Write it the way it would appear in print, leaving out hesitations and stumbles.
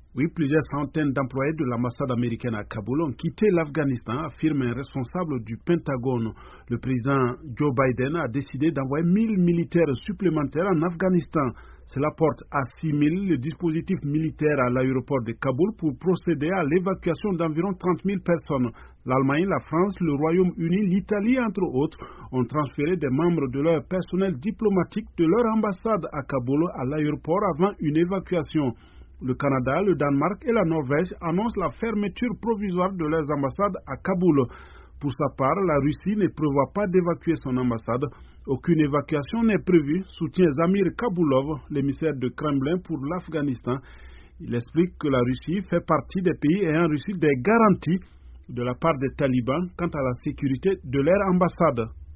Oui, plusieurs centaines d'employés de l'ambassade américaine à Kaboul ont quitté l'Afghanistan, affirme un responsable du Pentagone. Le président Joe Biden a décidé d'envoyer 1000 militaires supplémentaires en Afghanistan. Cela porte à 6000 le dispositif militaire à l'aéroport de Kaboul pour procéder à l'évacuation d'environ 30 000 personnes. L'Allemagne, la France, le Royaume-Uni, l'Italie, entre autres, ont transféré des membres de leur personnel diplomatique de leur ambassade à Kaboul à l'aéroport avant une évacuation. Le Canada, le Danemark et la Norvège annoncent la fermeture provisoire de leurs ambassades à Kaboul. Pour sa part, la Russie ne prévoit pas d'évacuer son ambassade. Aucune évacuation n'est prévue, soutient Zamir Kaboulov, l'émissaire de Kremlin pour l'Afghanistan. Il explique que la Russie fait partie des pays ayant reçu des garanties de la part des talibans quant à la sécurité de leur ambassade.